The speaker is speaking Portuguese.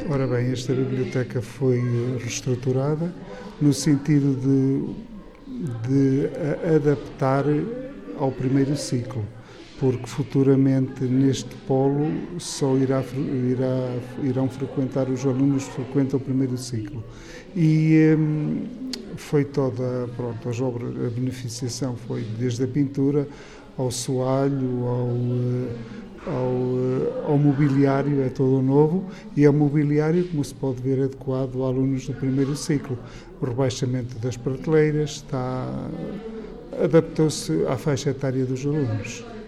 Ora bem, esta biblioteca foi reestruturada no sentido de a adaptar ao primeiro ciclo, porque futuramente neste polo só irão frequentar os alunos que frequentam o primeiro ciclo. E foi toda, pronto, as obras, a beneficiação foi desde a pintura ao soalho, ao mobiliário, é todo novo, e é mobiliário, como se pode ver, adequado a alunos do primeiro ciclo. O rebaixamento das prateleiras adaptou-se à faixa etária dos alunos.